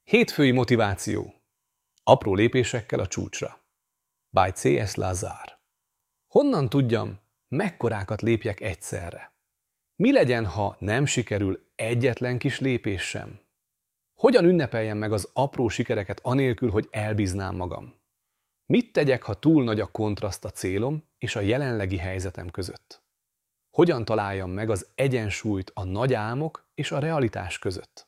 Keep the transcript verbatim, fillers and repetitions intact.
Hétfői motiváció. Apró lépésekkel a csúcsra. By cé es Lazar. Honnan tudjam, mekkorákat lépjek egyszerre? Mi legyen, ha nem sikerül egyetlen kis lépés sem? Hogyan ünnepeljem meg az apró sikereket anélkül, hogy elbíznám magam? Mit tegyek, ha túl nagy a kontraszt a célom és a jelenlegi helyzetem között? Hogyan találjam meg az egyensúlyt a nagy álmok és a realitás között?